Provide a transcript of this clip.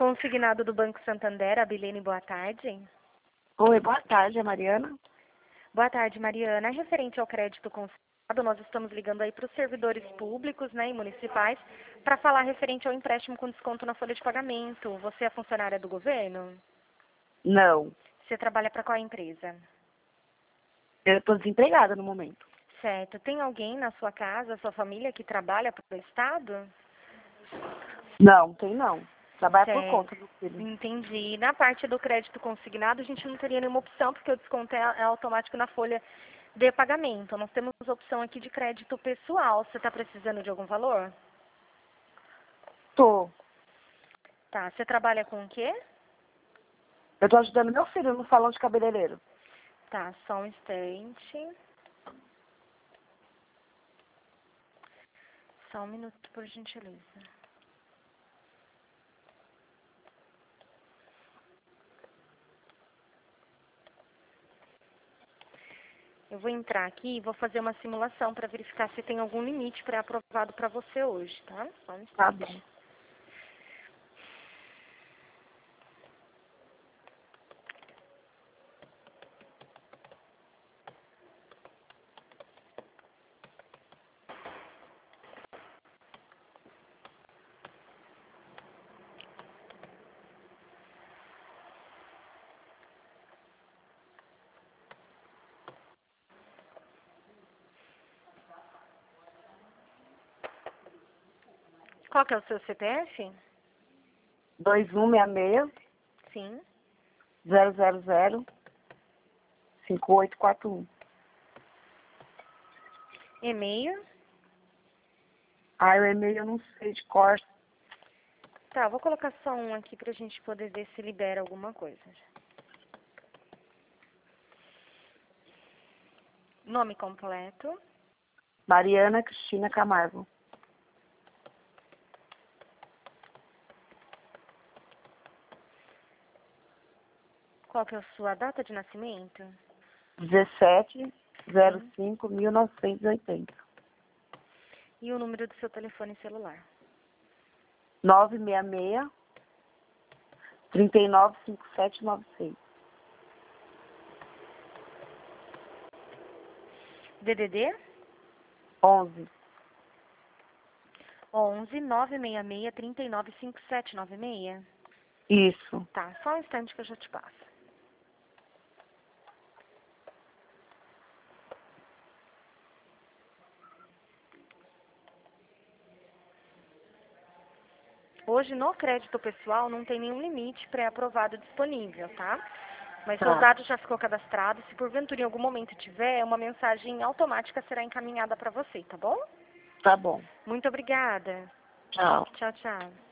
Consignado do Banco Santander, Abilene, boa tarde. Oi, boa tarde, é Mariana. Boa tarde, Mariana. É referente ao crédito consignado, nós estamos ligando aí para os servidores públicos, né, e municipais, para falar referente ao empréstimo com desconto na folha de pagamento. Você é funcionária do governo? Não, Você trabalha para qual empresa? eu estou desempregada no momento. Certo. Tem alguém na sua casa, sua família, que trabalha para o Estado? Não, tem não. Trabalha por Certo. conta do filho. Entendi. Na parte do crédito consignado, a gente não teria nenhuma opção, porque o desconto é automático na folha de pagamento. Nós temos a opção aqui de crédito pessoal. Você está precisando de algum valor? Tô. Tá. Você trabalha com o quê? Eu tô ajudando meu filho no salão de cabeleireiro. Tá, só um instante. Só um minuto, por gentileza. Eu vou entrar aqui e vou fazer uma simulação para verificar se tem algum limite pré-aprovado para você hoje, tá? Só um Tá instante. bom. Qual que é o seu CPF? 2166 Sim. 000 5841. E-mail? Ah, o e-mail eu não sei de cor. Tá, vou colocar só um aqui pra gente poder ver se libera alguma coisa. Nome completo. Mariana Cristina Camargo. Qual que é a sua data de nascimento? 17/05/1980. E o número do seu telefone celular. 966 395796. DDD? 11. 11 966 39 5796. Isso. Tá, só um instante que eu já te passo. Hoje, no crédito pessoal, não tem nenhum limite pré-aprovado disponível, tá? Mas seus Tá. dados já ficou cadastrado. Se porventura em algum momento tiver, uma mensagem automática será encaminhada para você, tá bom? Tá bom. Muito obrigada. Tchau. Tchau, tchau.